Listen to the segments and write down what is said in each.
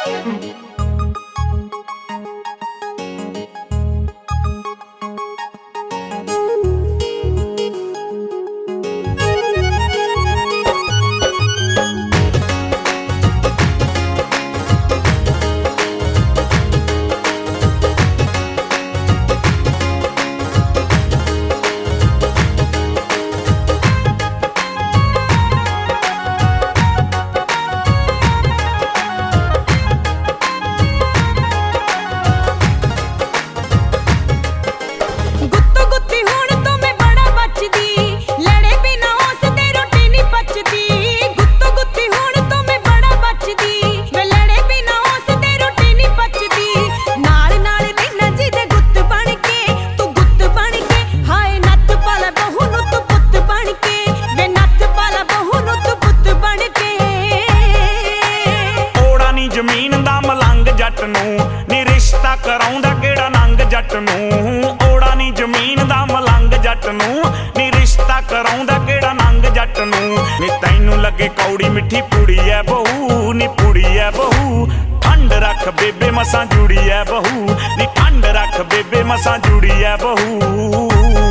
नी रिश्ता कराउंदा केड़ा नंग जट नूं। ओड़ा नी जमीन दा मलंग जट नूं, नी रिश्ता कराउंदा केड़ा नंग जट नूं। नी तैनूं लगे कौड़ी मिठी पुड़ी ऐ बहू, नी पुड़ी ऐ बहू। ठंड रख बेबे मसां जुड़ी ऐ बहू, नी ठंड रख बेबे मसां जुड़ी ऐ बहू।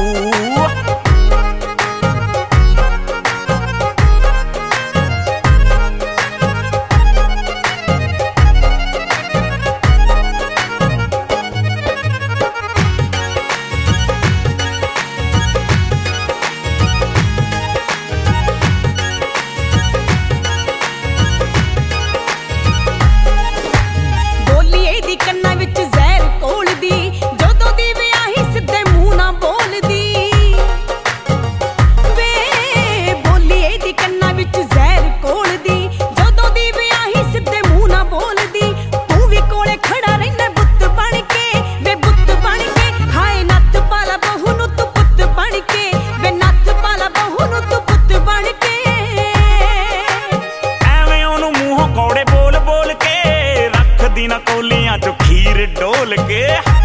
कोलियां चो खीर डोल के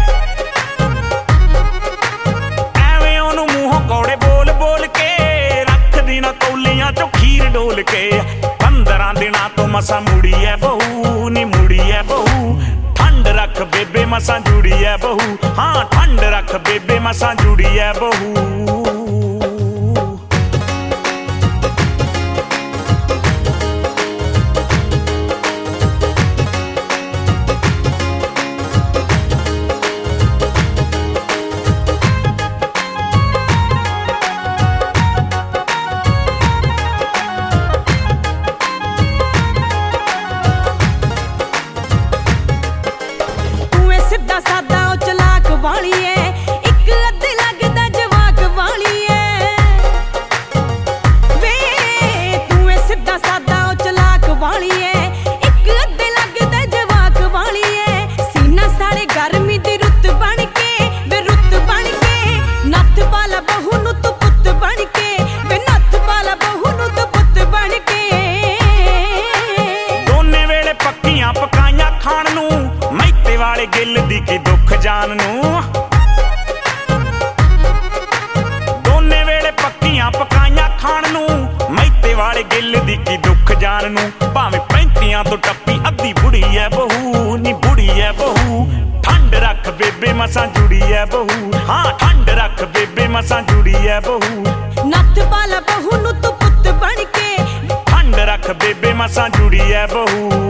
एवें ओनू मूंहों कौड़े बोल बोल के रख दी ना कोलियां चो खीर डोल के। 15 दिनां तो मसा मुड़ी है बहू, नी मुड़ी है बहू। ठंड रख बेबे मसा जुड़ी है बहू, हाँ ठंड रख बेबे मसा जुड़ी है बहू। वाली है एक अद्धे लगदा जवाक वाली है वे तू सीधा सादा ओ चलाक वाली है एक अद्धे लगदा जवाक वाली है। सीना साड़े गर्मी दी रुत बन के वे रुत बन के नथ पाला बहू नू तू पुत बन के वे नथ पाला बहू नू तू पुत बन के। दोने वेले पक्कियां पकाइयां खाण नू मैते वाले गिल दी की दुख जान नू। दोने वेले पक्कियां पकाइयां खाण नू मैते वाले गिल दी की दुख जान नू। भावें 35 तो टप्पी अद्धी बुढ़ी है बहू, नी बुढ़ी है बहू। ठंड रख बेबे मसां जुड़ी है बहू, हाँ ठंड रख बेबे मसां जुड़ी है बहू। नथ पाला बहू नू तू पुत बन के ठंड रख बेबे मसां जुड़ी है बहू।